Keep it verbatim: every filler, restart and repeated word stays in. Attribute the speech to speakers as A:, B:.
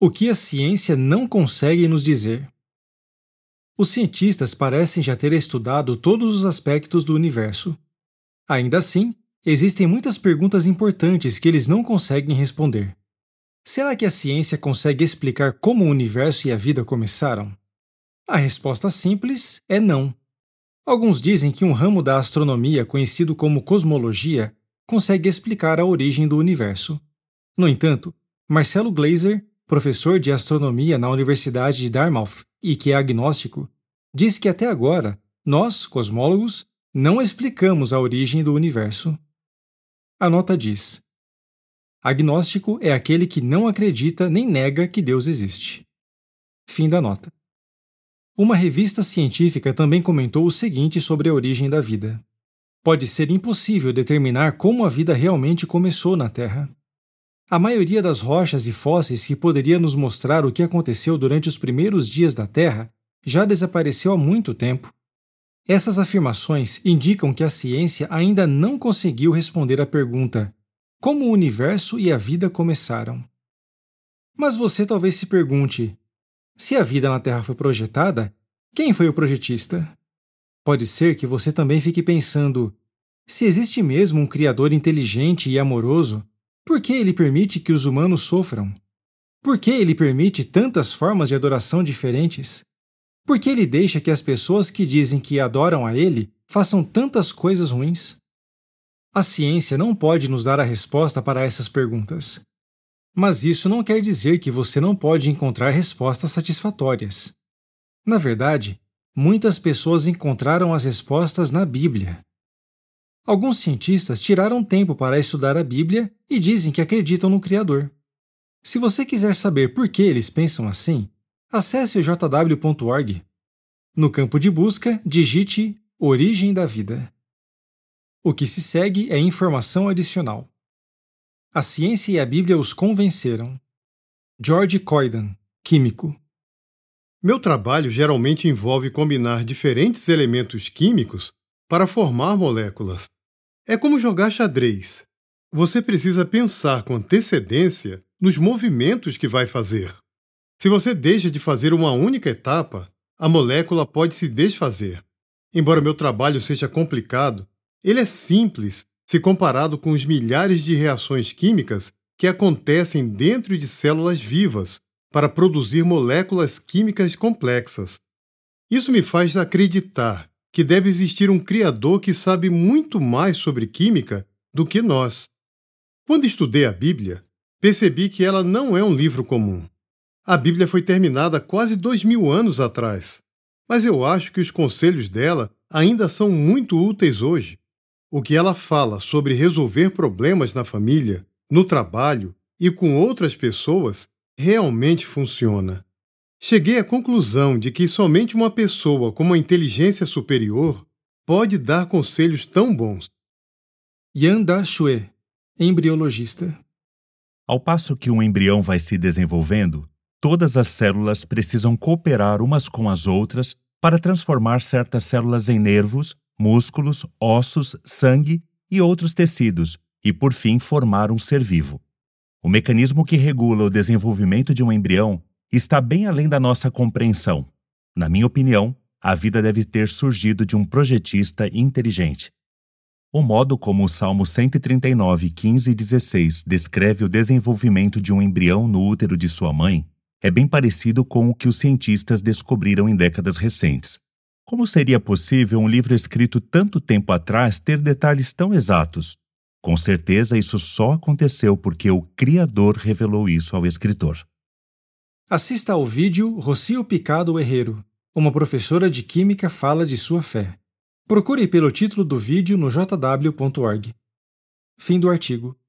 A: O que a ciência não consegue nos dizer. Os cientistas parecem já ter estudado todos os aspectos do universo. Ainda assim, existem muitas perguntas importantes que eles não conseguem responder. Será que a ciência consegue explicar como o universo e a vida começaram? A resposta simples é não. Alguns dizem que um ramo da astronomia conhecido como cosmologia consegue explicar a origem do universo. No entanto, Marcelo Gleiser, professor de astronomia na Universidade de Dartmouth e que é agnóstico, diz que até agora, nós, cosmólogos, não explicamos a origem do universo. A nota diz: agnóstico é aquele que não acredita nem nega que Deus existe. Fim da nota. Uma revista científica também comentou o seguinte sobre a origem da vida: pode ser impossível determinar como a vida realmente começou na Terra. A maioria das rochas e fósseis que poderia nos mostrar o que aconteceu durante os primeiros dias da Terra já desapareceu há muito tempo. Essas afirmações indicam que a ciência ainda não conseguiu responder à pergunta: como o universo e a vida começaram? Mas você talvez se pergunte: se a vida na Terra foi projetada, quem foi o projetista? Pode ser que você também fique pensando: se existe mesmo um Criador inteligente e amoroso, por que ele permite que os humanos sofram? Por que ele permite tantas formas de adoração diferentes? Por que ele deixa que as pessoas que dizem que adoram a ele façam tantas coisas ruins? A ciência não pode nos dar a resposta para essas perguntas. Mas isso não quer dizer que você não pode encontrar respostas satisfatórias. Na verdade, muitas pessoas encontraram as respostas na Bíblia. Alguns cientistas tiraram tempo para estudar a Bíblia e dizem que acreditam no Criador. Se você quiser saber por que eles pensam assim, acesse o j w ponto org. No campo de busca, digite Origem da Vida. O que se segue é informação adicional. A ciência e a Bíblia os convenceram. George Coidan, químico.
B: Meu trabalho geralmente envolve combinar diferentes elementos químicos para formar moléculas. É como jogar xadrez. Você precisa pensar com antecedência nos movimentos que vai fazer. Se você deixa de fazer uma única etapa, a molécula pode se desfazer. Embora meu trabalho seja complicado, ele é simples se comparado com os milhares de reações químicas que acontecem dentro de células vivas para produzir moléculas químicas complexas. Isso me faz acreditar que deve existir um Criador que sabe muito mais sobre química do que nós. Quando estudei a Bíblia, percebi que ela não é um livro comum. A Bíblia foi terminada quase dois mil anos atrás, mas eu acho que os conselhos dela ainda são muito úteis hoje. O que ela fala sobre resolver problemas na família, no trabalho e com outras pessoas realmente funciona. Cheguei à conclusão de que somente uma pessoa com uma inteligência superior pode dar conselhos tão bons.
A: Yanda Shue, embriologista.
C: Ao passo que um embrião vai se desenvolvendo, todas as células precisam cooperar umas com as outras para transformar certas células em nervos, músculos, ossos, sangue e outros tecidos e, por fim, formar um ser vivo. O mecanismo que regula o desenvolvimento de um embrião está bem além da nossa compreensão. Na minha opinião, a vida deve ter surgido de um projetista inteligente. O modo como o Salmo cento e trinta e nove, quinze e dezesseis descreve o desenvolvimento de um embrião no útero de sua mãe é bem parecido com o que os cientistas descobriram em décadas recentes. Como seria possível um livro escrito tanto tempo atrás ter detalhes tão exatos? Com certeza isso só aconteceu porque o Criador revelou isso ao escritor.
A: Assista ao vídeo Rocio Picado Herrero. Uma professora de química fala de sua fé. Procure pelo título do vídeo no j w ponto org. Fim do artigo.